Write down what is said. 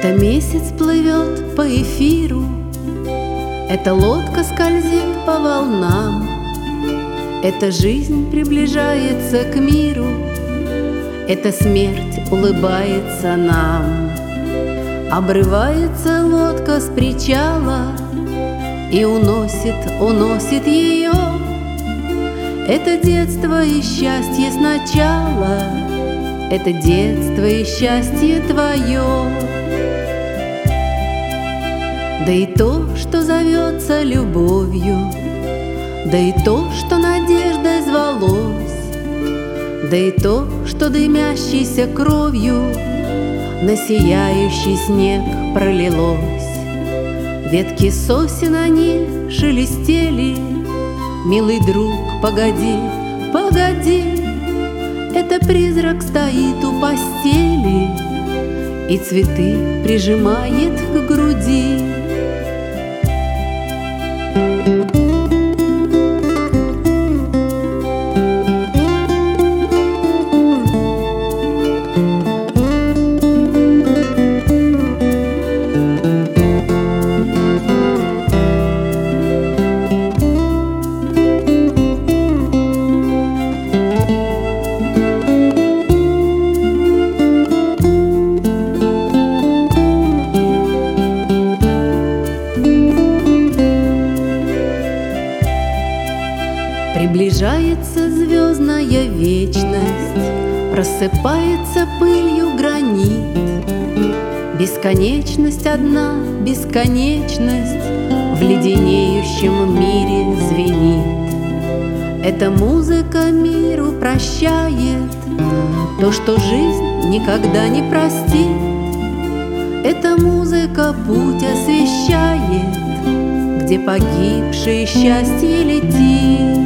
Это месяц плывет по эфиру, эта лодка скользит по волнам, эта жизнь приближается к миру, эта смерть улыбается нам. Обрывается лодка с причала и уносит ее. Это детство и счастье сначала, это детство и счастье твое. Да и то, что зовется любовью, да и то, что надеждой звалось, да и то, что дымящейся кровью на сияющий снег пролилось. Ветки сосен они шелестели. Милый друг, погоди, погоди, это призрак стоит у постели и цветы прижимает к груди. Приближается звездная вечность, просыпается пылью гранит. Бесконечность одна, бесконечность в леденеющем мире звенит. Эта музыка миру прощает то, что жизнь никогда не простит. Эта музыка путь освещает, где погибшее счастье летит.